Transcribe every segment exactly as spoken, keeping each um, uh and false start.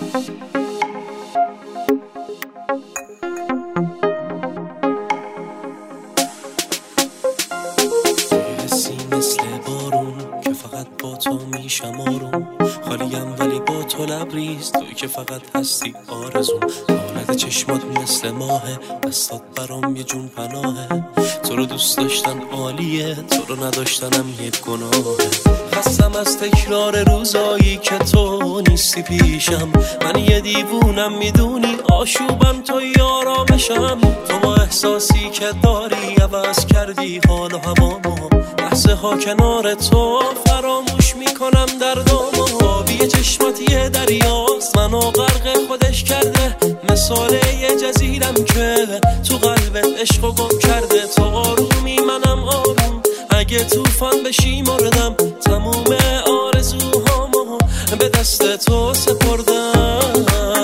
مثل بارون که فقط با تو میشم آروم، خالیم ولی با تو لبریز، توی که فقط هستی آرزوم. حالت چشمات مثل ماهه، دستات برام یه جون پناهه. تو رو دوست داشتن عالیه، تو رو نداشتنم یک گناهه. خستم از تکرار روزایی که تو نیستی پیشم، من یه دیوونم میدونی، آشوبم تو یارامشم. تو با احساسی که داری عوض کردی حال و هوامو، لحظه ها کنار تو فراموش میکنم دردامو. آبی چشمات یه دریاست، منو غرق خودش کرده، مثال یه جزیرم که تو قلبت عشقو گم کرده. تو آرومی منم آروم، اگه توفان بشی مردم، تموم آرزوهامو به دست تو سپردم.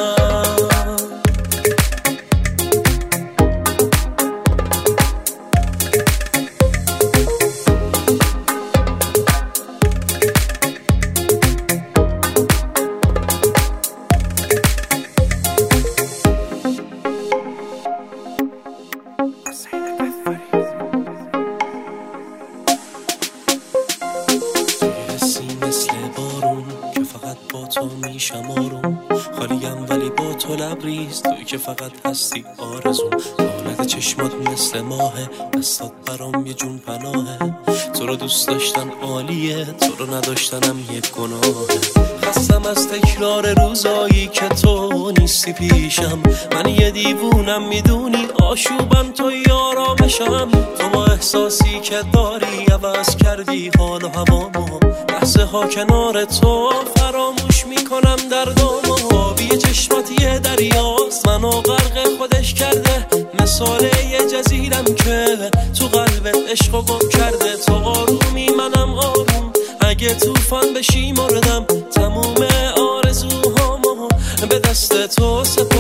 مثل بارون که فقط با تو میشم آروم، خالیم ولی با تو لبریز، توی که فقط هستی آرزوم. حالت چشمات مثل ماهه، دستات برام یه جون پناهه. تو رو دوست داشتن عالیه، تو رو نداشتنم یک گناهه. خستم از تکرار روزایی که تو نیستی پیشم، من یه دیوونم میدونی، آشوبم تو یارامشم. تو با احساسی که داری عوض کردی حال و هوامو، لحظه ها کنار تو فراموش میکنم دردامو. آبی چشمات یه دریاست، منو غرق خودش کرده، مثال یه جزیرم که تو قلبت عشقو گم کرده. تو آرومی منم آروم، اگه توفان بشی مردم، تموم آرزوهامو به دست تو سپردم.